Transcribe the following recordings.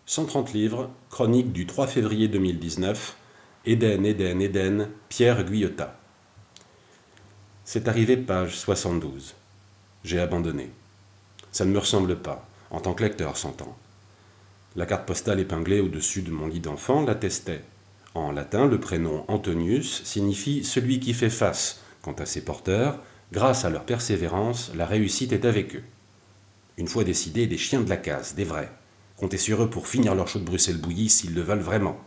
130 livres, chronique du 3 février 2019, Éden, Éden, Éden, Pierre Guyotat. C'est arrivé page 72. J'ai abandonné. Ça ne me ressemble pas, en tant que lecteur s'entend. La carte postale épinglée au-dessus de mon lit d'enfant l'attestait. En latin, le prénom Antonius signifie « celui qui fait face ». Quant à ses porteurs, grâce à leur persévérance, la réussite est avec eux. Une fois décidés, des chiens de la case, des vrais. Comptez sur eux pour finir leur chaud de Bruxelles bouillie s'ils le veulent vraiment.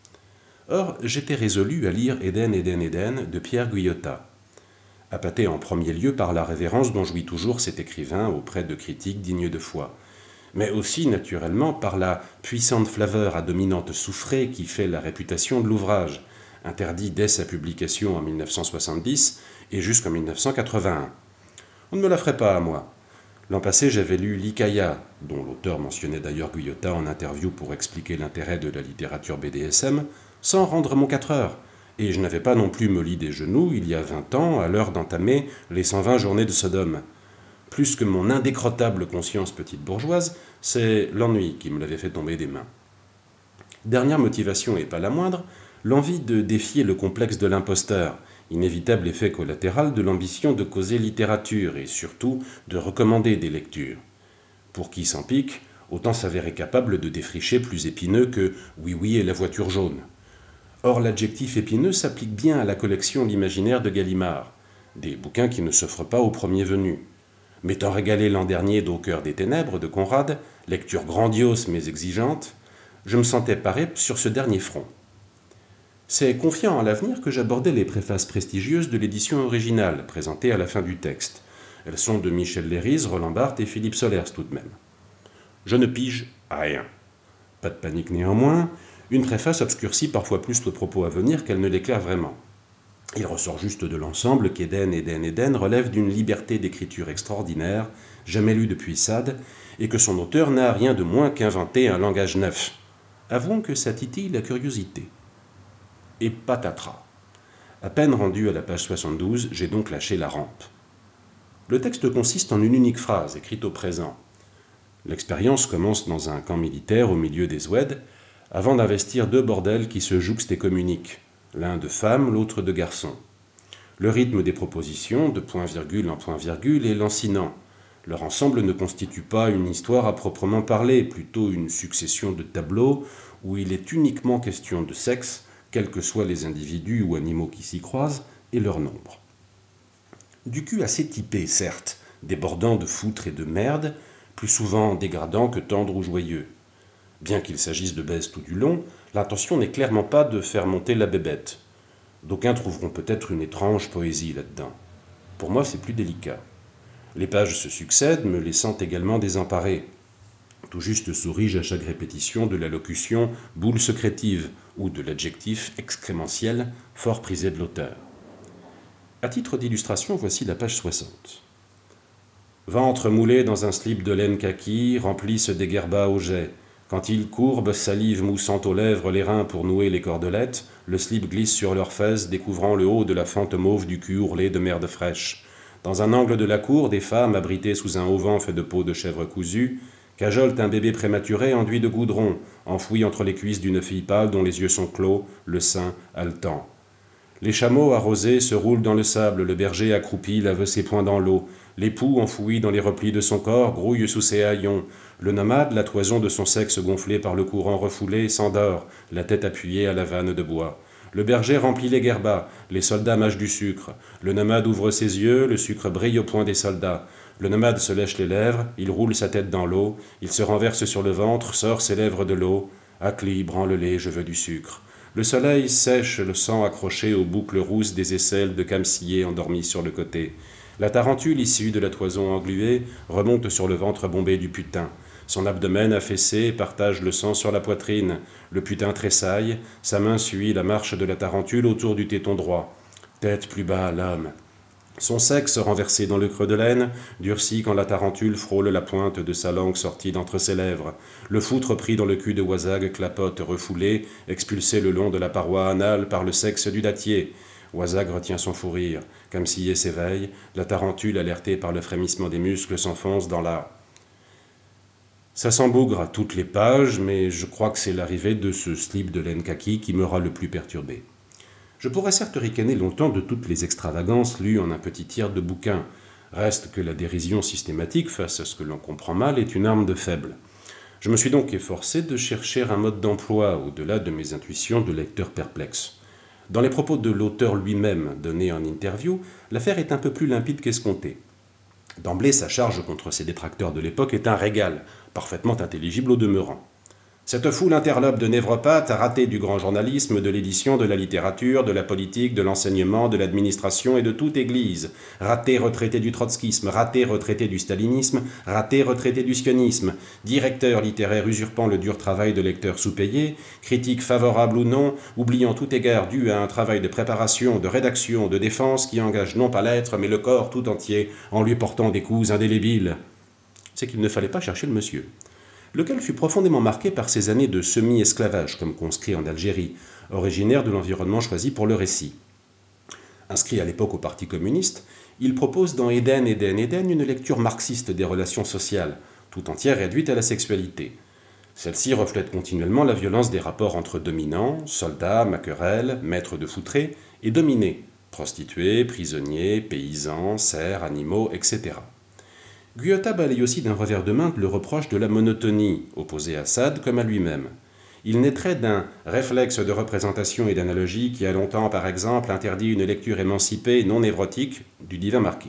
Or, j'étais résolu à lire Éden, Éden, Éden de Pierre Guyotat. Appâté en premier lieu par la révérence dont jouit toujours cet écrivain auprès de critiques dignes de foi, mais aussi naturellement par la puissante flaveur à dominante soufrée qui fait la réputation de l'ouvrage, interdit dès sa publication en 1970 et jusqu'en 1981. On ne me la ferait pas à moi. L'an passé, j'avais lu l'Hikaya, dont l'auteur mentionnait d'ailleurs Guyotat en interview pour expliquer l'intérêt de la littérature BDSM, sans rendre mon 4 heures. Et je n'avais pas non plus molli des genoux, il y a 20 ans, à l'heure d'entamer les 120 journées de Sodome. Plus que mon indécrottable conscience petite bourgeoise, c'est l'ennui qui me l'avait fait tomber des mains. Dernière motivation, et pas la moindre, l'envie de défier le complexe de l'imposteur, inévitable effet collatéral de l'ambition de causer littérature et surtout de recommander des lectures. Pour qui s'en pique, autant s'avérer capable de défricher plus épineux que « Oui, oui et la voiture jaune ». Or, l'adjectif épineux s'applique bien à la collection L'imaginaire de Gallimard, des bouquins qui ne s'offrent pas au premier venu. M'étant régalé l'an dernier d'Au cœur des ténèbres de Conrad, lecture grandiose mais exigeante, je me sentais paré sur ce dernier front. C'est confiant à l'avenir que j'abordais les préfaces prestigieuses de l'édition originale, présentées à la fin du texte. Elles sont de Michel Leiris, Roland Barthes et Philippe Solers tout de même. Je ne pige rien. Pas de panique néanmoins, une préface obscurcit parfois plus le propos à venir qu'elle ne l'éclaire vraiment. Il ressort juste de l'ensemble qu'Éden, Éden, Éden relève d'une liberté d'écriture extraordinaire, jamais lue depuis Sade, et que son auteur n'a rien de moins qu'inventé un langage neuf. Avouons que ça titille la curiosité. Et patatras. À peine rendu à la page 72, j'ai donc lâché la rampe. Le texte consiste en une unique phrase, écrite au présent. L'expérience commence dans un camp militaire au milieu des Oueds, avant d'investir 2 bordels qui se jouxtent et communiquent, l'un de femmes, l'autre de garçons. Le rythme des propositions, de point-virgule en point-virgule, est lancinant. Leur ensemble ne constitue pas une histoire à proprement parler, plutôt une succession de tableaux où il est uniquement question de sexe, quels que soient les individus ou animaux qui s'y croisent, et leur nombre. Du cul assez typé, certes, débordant de foutre et de merde, plus souvent dégradant que tendre ou joyeux. Bien qu'il s'agisse de baise tout du long, l'intention n'est clairement pas de faire monter la bébête. D'aucuns trouveront peut-être une étrange poésie là-dedans. Pour moi, c'est plus délicat. Les pages se succèdent, me laissant également désemparé. Tout juste souris-je à chaque répétition de la locution « boule secrétive » ou de l'adjectif « excrémentiel » fort prisé de l'auteur. À titre d'illustration, voici la page 60. Ventre moulé dans un slip de laine kaki, remplissent des guerbas au jet. Quand ils courbent, salive moussant aux lèvres les reins pour nouer les cordelettes, le slip glisse sur leurs fesses, découvrant le haut de la fente mauve du cul ourlé de merde fraîche. Dans un angle de la cour, des femmes, abritées sous un auvent fait de peau de chèvre cousue, cajolent un bébé prématuré enduit de goudron, enfoui entre les cuisses d'une fille pâle dont les yeux sont clos, le sein haletant. Les chameaux arrosés se roulent dans le sable, le berger accroupi lave ses poings dans l'eau, l'époux enfoui dans les replis de son corps grouille sous ses haillons, le nomade, la toison de son sexe gonflé par le courant refoulé, s'endort, la tête appuyée à la vanne de bois. Le berger remplit les guerbas, les soldats mâchent du sucre, le nomade ouvre ses yeux, le sucre brille au poing des soldats. Le nomade se lèche les lèvres, il roule sa tête dans l'eau, il se renverse sur le ventre, sort ses lèvres de l'eau. Acli, branle-les, je veux du sucre. Le soleil sèche le sang accroché aux boucles rousses des aisselles de camsillé endormies sur le côté. La tarentule issue de la toison engluée remonte sur le ventre bombé du putain. Son abdomen affaissé partage le sang sur la poitrine. Le putain tressaille, sa main suit la marche de la tarentule autour du téton droit. Tête plus bas, l'homme. Son sexe renversé dans le creux de l'aine, durcit quand la tarentule frôle la pointe de sa langue sortie d'entre ses lèvres. Le foutre pris dans le cul de Wazag clapote refoulé, expulsé le long de la paroi anale par le sexe du dattier. Wazag retient son fou rire. Camsillé s'éveille, la tarentule alertée par le frémissement des muscles s'enfonce dans la... Ça s'embougre à toutes les pages, mais je crois que c'est l'arrivée de ce slip de laine kaki qui m'aura le plus perturbé. Je pourrais certes ricaner longtemps de toutes les extravagances lues en un petit tiers de bouquin. Reste que la dérision systématique face à ce que l'on comprend mal est une arme de faible. Je me suis donc efforcé de chercher un mode d'emploi au-delà de mes intuitions de lecteur perplexe. Dans les propos de l'auteur lui-même donnés en interview, l'affaire est un peu plus limpide qu'escompté. D'emblée, sa charge contre ses détracteurs de l'époque est un régal, parfaitement intelligible au demeurant. Cette foule interlope de névropathes a raté du grand journalisme, de l'édition, de la littérature, de la politique, de l'enseignement, de l'administration et de toute église. Raté retraité du trotskisme, raté retraité du stalinisme, raté retraité du sionisme. Directeur littéraire usurpant le dur travail de lecteurs sous-payés, critique favorable ou non, oubliant tout égard dû à un travail de préparation, de rédaction, de défense qui engage non pas l'être mais le corps tout entier en lui portant des coups indélébiles. C'est qu'il ne fallait pas chercher le monsieur, lequel fut profondément marqué par ses années de semi-esclavage comme conscrit en Algérie, originaire de l'environnement choisi pour le récit. Inscrit à l'époque au Parti communiste, il propose dans Éden, Éden, Éden une lecture marxiste des relations sociales, tout entière réduite à la sexualité. Celle-ci reflète continuellement la violence des rapports entre dominants, soldats, maquerelles, maîtres de foutrés, et dominés, prostituées, prisonniers, paysans, serfs, animaux, etc. Guyotat balaye aussi d'un revers de main le reproche de la monotonie, opposé à Sade comme à lui-même. Il naîtrait d'un réflexe de représentation et d'analogie qui a longtemps, par exemple, interdit une lecture émancipée, non névrotique, du divin marquis.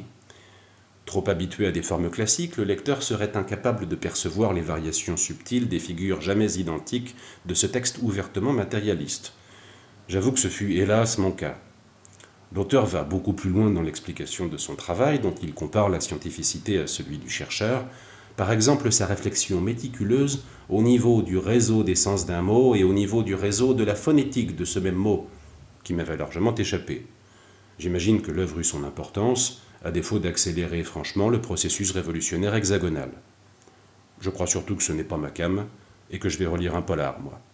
Trop habitué à des formes classiques, le lecteur serait incapable de percevoir les variations subtiles des figures jamais identiques de ce texte ouvertement matérialiste. J'avoue que ce fut hélas mon cas. L'auteur va beaucoup plus loin dans l'explication de son travail, dont il compare la scientificité à celui du chercheur. Par exemple, sa réflexion méticuleuse au niveau du réseau des sens d'un mot et au niveau du réseau de la phonétique de ce même mot, qui m'avait largement échappé. J'imagine que l'œuvre eut son importance, à défaut d'accélérer franchement le processus révolutionnaire hexagonal. Je crois surtout que ce n'est pas ma came, et que je vais relire un polar, moi.